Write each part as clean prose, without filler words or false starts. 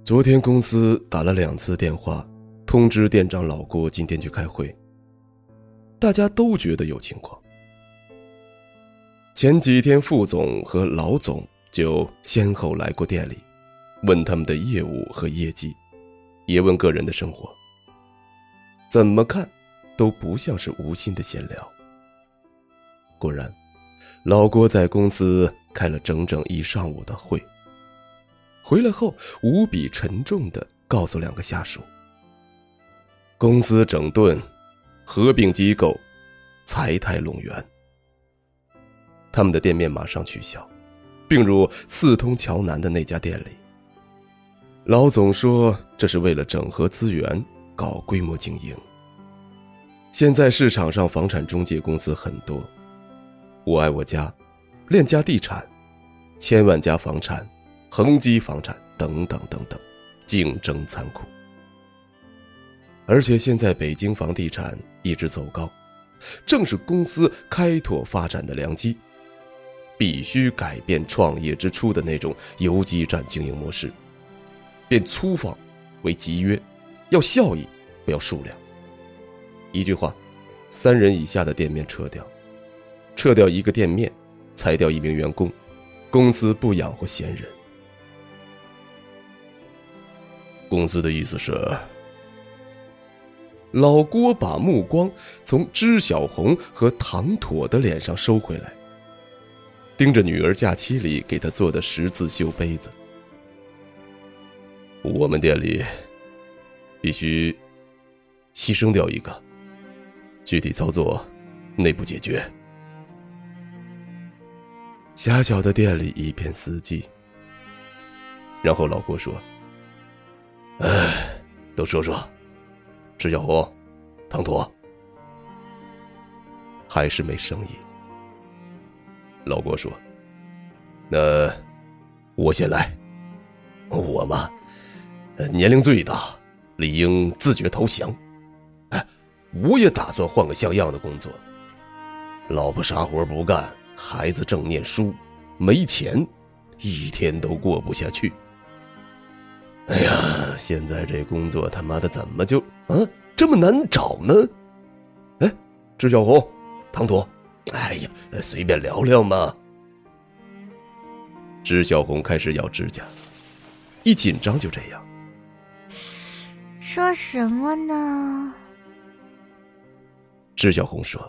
昨天公司打了2次电话，通知店长老郭今天去开会。大家都觉得有情况。前几天副总和老总就先后来过店里，问他们的业务和业绩，也问个人的生活。怎么看都不像是无心的闲聊。果然，老郭在公司开了整整1上午的会，回来后无比沉重地告诉2个下属，公司整顿，合并机构，财态冗员。他们的店面马上取消，并入4通桥南的那家店里。老总说这是为了整合资源，搞规模经营。现在市场上房产中介公司很多，我爱我家、链家地产、千万家房产、恒基房产等等等等，竞争残酷。而且现在北京房地产一直走高，正是公司开拓发展的良机，必须改变创业之初的那种游击战经营模式，变粗放为集约，要效益，不要数量。一句话，3人以下的店面撤掉，撤掉1个店面，裁掉1名员工，公司不养活闲人。公司的意思是，老郭把目光从支小红和唐妥的脸上收回来，盯着女儿假期里给她做的10字绣杯子。我们店里必须牺牲掉1个，具体操作内部解决。狭小的店里一片死寂。然后老郭说，都说说，支小红、唐妥。还是没声音。老郭说，那我先来。我嘛，年龄最大，理应自觉投降。我也打算换个像样的工作。老婆啥活不干，孩子正念书，没钱，一天都过不下去。哎呀，现在这工作他妈的怎么就这么难找呢？支小红、唐妥，哎呀，随便聊聊嘛。支小红开始咬指甲，一紧张就这样。 说什么呢？ 支小红说，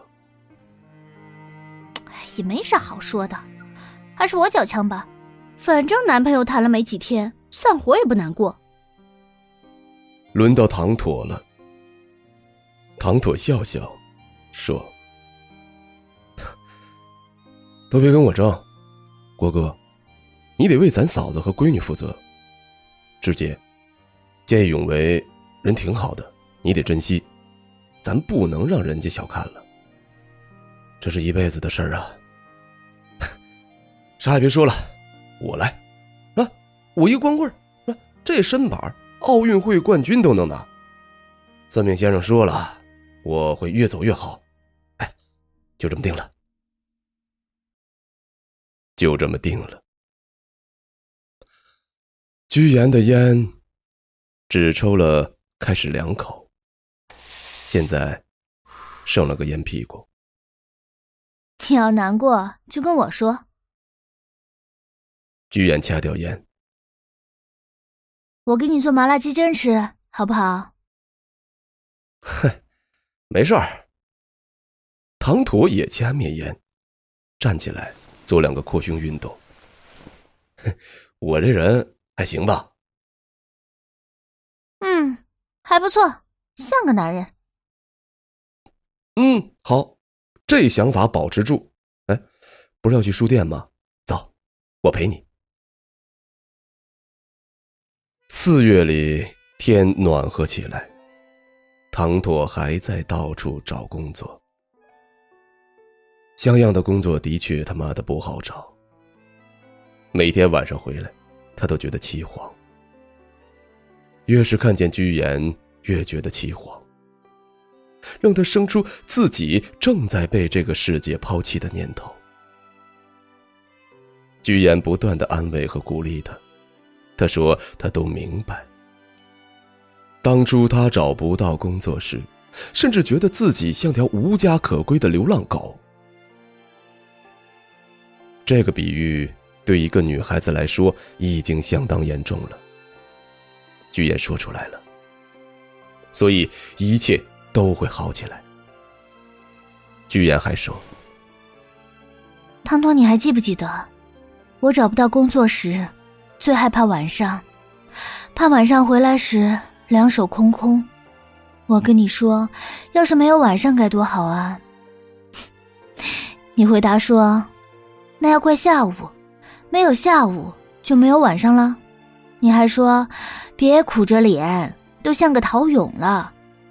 也没啥好说的，还是我缴枪吧，反正男朋友谈了没几天，散伙也不难过。 轮到唐妥了。唐妥笑笑说，都别跟我争，郭哥，你得为咱嫂子和闺女负责。芝姐，见义勇为人挺好的，你得珍惜，咱不能让人家小看了，这是一辈子的事儿啊。啥也别说了，我来我一个光棍这身板奥运会冠军都能拿。算命先生说了，我会越走越好。就这么定了。就这么定了。居延的烟只抽了开始2口，现在剩了个烟屁股。 你要难过就跟我说。 居延掐掉烟， 我给你做麻辣鸡胗吃，好不好？ 没事儿。唐妥也掐灭烟，站起来做2个扩胸运动。我这人还行吧？ 还不错，像个男人。 好，这想法保持住。不是要去书店吗？走，我陪你。4月里天暖和起来，唐妥还在到处找工作。像样的工作的确他妈的不好找，每天晚上回来他都觉得凄惶，越是看见居延越觉得凄惶，让他生出自己正在被这个世界抛弃的念头。居延不断地安慰和鼓励他， 他说他都明白。当初他找不到工作时，甚至觉得自己像条无家可归的流浪狗。这个比喻对一个女孩子来说已经相当严重了。居言说出来了，所以一切都会好起来。居言还说， 汤托，你还记不记得我找不到工作时最害怕晚上，怕晚上回来时两手空空。我跟你说，要是没有晚上该多好啊。你回答说，那要怪下午，没有下午就没有晚上了。你还说，别苦着脸，都像个陶俑了。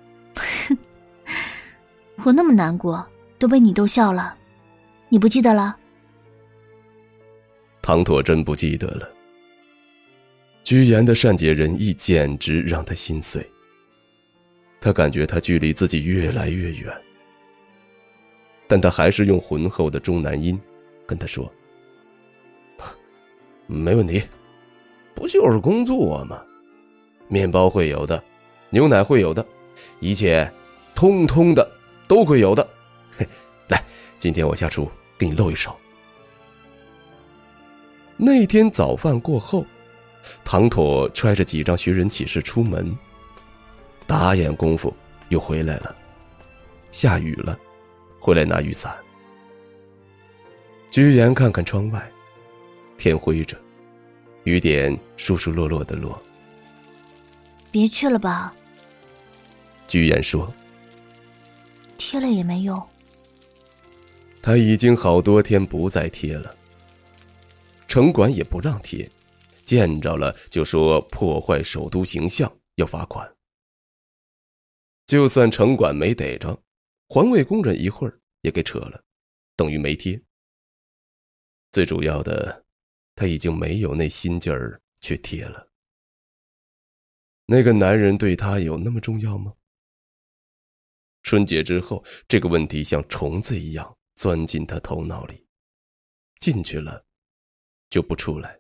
我那么难过，都被你逗笑了，你不记得了？ 唐妥真不记得了。居言的善解人意简直让他心碎。他感觉他距离自己越来越远，但他还是用浑厚的中南音跟他说，没问题，不就是工作吗？面包会有的，牛奶会有的，一切通通的都会有的。嘿，来，今天我下厨给你露一手。那天早饭过后，唐妥揣着几张寻人启事出门，打眼功夫又回来了。下雨了，回来拿雨伞。居言看看窗外，天灰着，雨点疏疏落落的落。 别去了吧。 居言说， 贴了也没用。 他已经好多天不再贴了，城管也不让贴，见着了就说破坏首都形象要罚款。就算城管没逮着，环卫工人一会儿也给扯了，等于没贴。最主要的，他已经没有那心劲儿去贴了。那个男人对他有那么重要吗？春节之后，这个问题像虫子一样钻进他头脑里，进去了就不出来。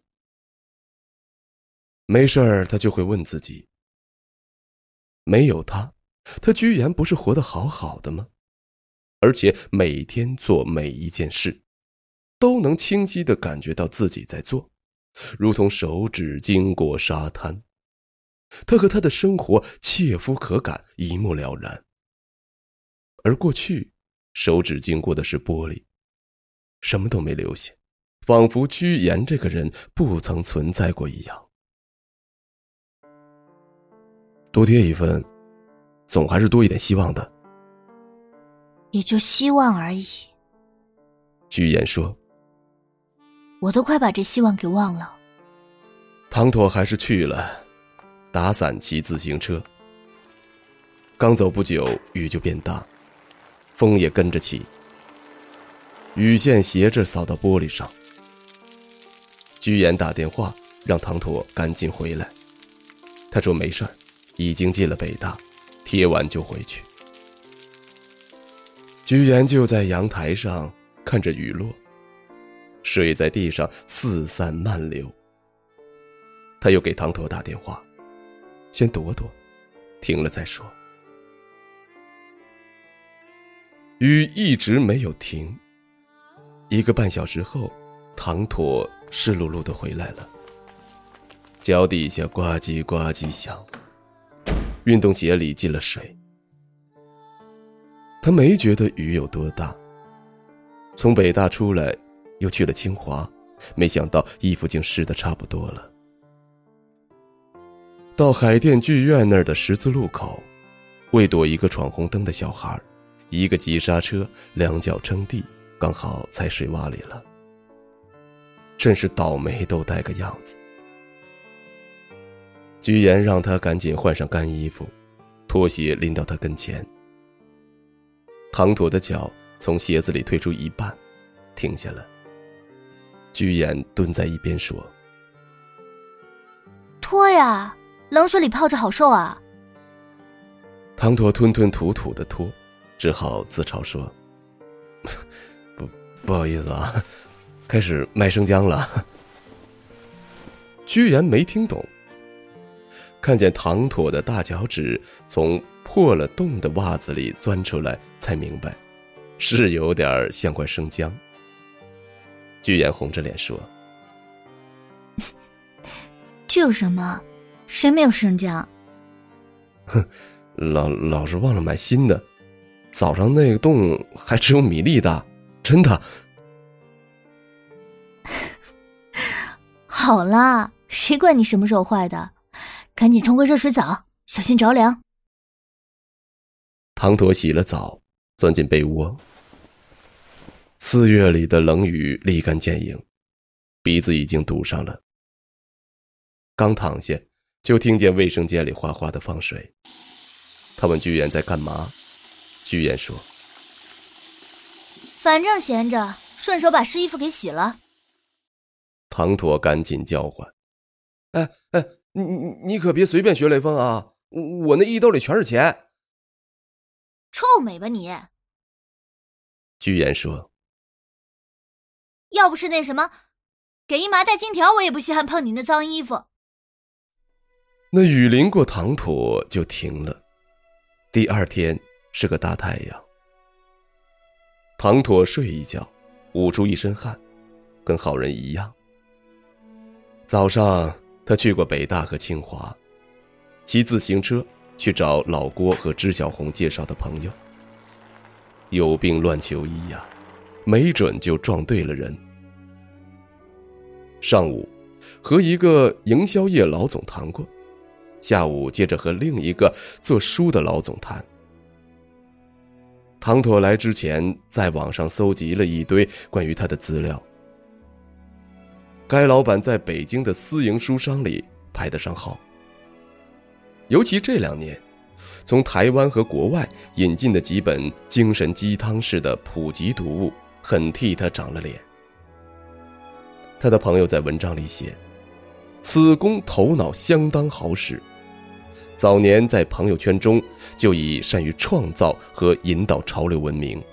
没事儿，他就会问自己，没有他居然不是活得好好的吗？而且每天做每一件事，都能清晰地感觉到自己在做，如同手指经过沙滩。他和他的生活切肤可感，一目了然。而过去，手指经过的是玻璃，什么都没留下，仿佛居言这个人不曾存在过一样。多贴一份，总还是多一点希望的。 也就希望而已。 居言说， 我都快把这希望给忘了。 唐妥还是去了，打伞骑自行车。刚走不久，雨就变大，风也跟着起，雨线斜着扫到玻璃上。居言打电话让唐妥赶紧回来，他说没事儿，已经进了北大，贴完就回去。居言就在阳台上看着雨落，水在地上四散漫流。他又给唐妥打电话，先躲躲，停了再说。雨一直没有停，1个半小时后，唐妥湿漉漉的回来了，脚底下呱唧呱唧响，运动鞋里进了水。他没觉得雨有多大，从北大出来又去了清华，没想到衣服竟湿得差不多了。到海淀剧院那儿的十字路口，为躲一个闯红灯的小孩，一个急刹车，两脚撑地，刚好踩水洼里了。真是倒霉都带个样子。居言让他赶紧换上干衣服，拖鞋拎到他跟前。唐妥的脚从鞋子里退出一半，停下了。居言蹲在一边说， 脱呀，冷水里泡着好受啊。 唐妥吞吞吐吐的脱，只好自嘲说，不好意思啊，开始卖生姜了。 居然没听懂。看见唐妥的大脚趾从破了洞的袜子里钻出来，才明白是有点像块生姜。居然红着脸说： 这有什么？谁没有生姜？ 哼，老是忘了买新的，早上那个洞还只有米粒大，真的。 好啦，谁管你什么时候坏的？赶紧冲个热水澡，小心着凉。 唐妥洗了澡，钻进被窝。4月里的冷雨立竿见影，鼻子已经堵上了。刚躺下，就听见卫生间里哗哗的放水。他问居然在干嘛，居然说： 反正闲着，顺手把湿衣服给洗了。 唐妥赶紧叫唤：哎，你可别随便学雷锋啊，我那衣兜里全是钱。 臭美吧你！ 居然说： 要不是那什么，给一麻袋金条，我也不稀罕碰你那脏衣服。 那雨淋过唐妥就停了。第2天是个大太阳。唐妥睡一觉，捂出一身汗，跟好人一样。早上他去过北大和清华，骑自行车去找老郭和支小红介绍的朋友。有病乱求医呀，没准就撞对了人。上午和一个营销业老总谈过，下午接着和另一个做书的老总谈。唐妥来之前在网上搜集了一堆关于他的资料。该老板在北京的私营书商里排得上号，尤其这2年从台湾和国外引进的几本精神鸡汤式的普及读物很替他长了脸。他的朋友在文章里写：此公头脑相当好使，早年在朋友圈中就以善于创造和引导潮流闻名。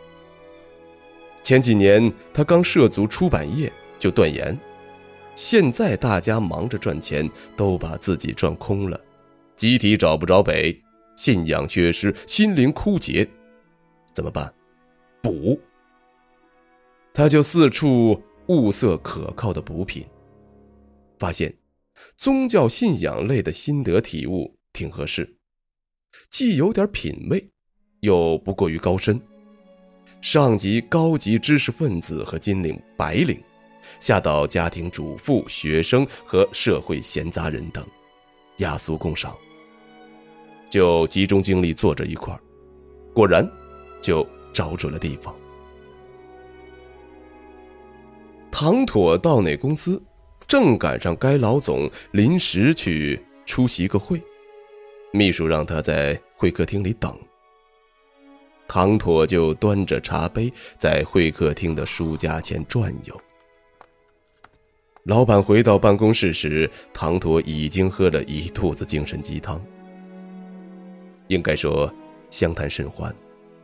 前几年他刚涉足出版业就断言，现在大家忙着赚钱，都把自己赚空了，集体找不着北，信仰缺失，心灵枯竭，怎么办？补。他就四处物色可靠的补品，发现宗教信仰类的心得体悟挺合适，既有点品味，又不过于高深，上及高级知识分子和金领白领，下到家庭主妇、学生和社会闲杂人等，雅俗共赏。就集中精力做这一块，果然就找准了地方。唐妥到那公司，正赶上该老总临时去出席个会，秘书让他在会客厅里等。唐妥就端着茶杯在会客厅的书架前转悠。老板回到办公室时，唐妥已经喝了一肚子精神鸡汤，应该说相谈甚欢。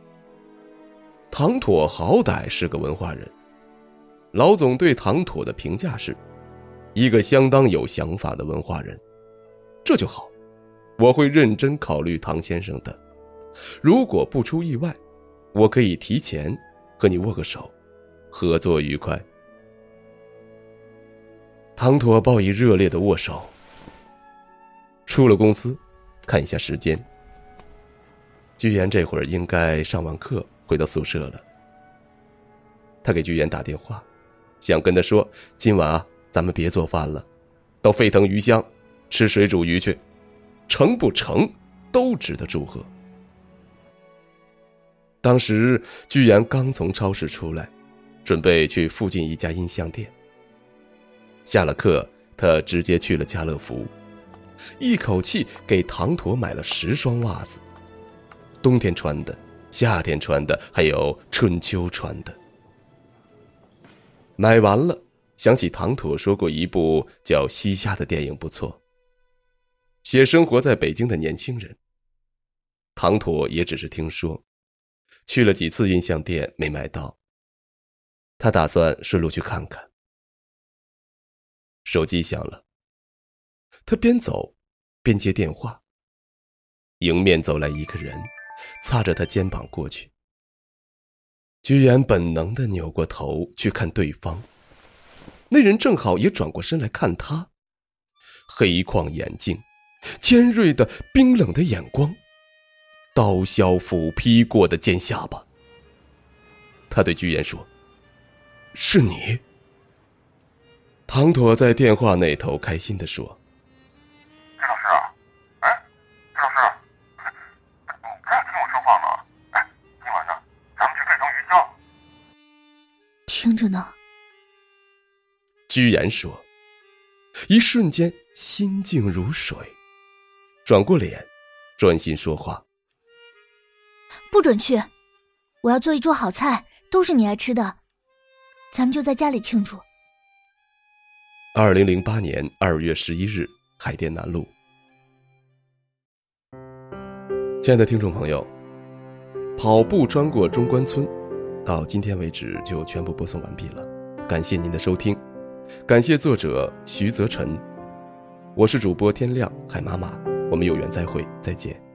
唐妥好歹是个文化人，老总对唐妥的评价是一个相当有想法的文化人。这就好，我会认真考虑唐先生的，如果不出意外，我可以提前和你握个手，合作愉快。唐妥报以热烈的握手。出了公司，看一下时间，居然这会儿应该上完课回到宿舍了。他给居然打电话，想跟他说今晚啊，咱们别做饭了，到沸腾鱼香吃水煮鱼去，成不成都值得祝贺。当时居然刚从超市出来，准备去附近一家音像店。下了课，他直接去了家乐福，一口气给唐妥买了10双袜子，冬天穿的，夏天穿的，还有春秋穿的。买完了，想起唐妥说过一部叫《西夏》的电影不错，写生活在北京的年轻人。唐妥也只是听说，去了几次音像店没买到，他打算顺路去看看。手机响了， 他边走边接电话。迎面走来一个人，擦着他肩膀过去。居然本能地扭过头去看对方，那人正好也转过身来看他，黑框眼镜，尖锐的冰冷的眼光，刀削斧劈过的尖下巴。他对居然说：“是你？”唐妥在电话那头开心地说：“ 季老师啊，季老师，不要听我说话嘛，今晚上咱们去费城渔乡。” 听着呢。 居然说，一瞬间心静如水，转过脸，专心说话：“ 不准去，我要做一桌好菜，都是你爱吃的，咱们就在家里庆祝。 ”2008年2月11日，海淀南路。亲爱的听众朋友，跑步穿过中关村，到今天为止就全部播送完毕了，感谢您的收听，感谢作者徐泽辰，我是主播天亮海妈妈，我们有缘再会，再见。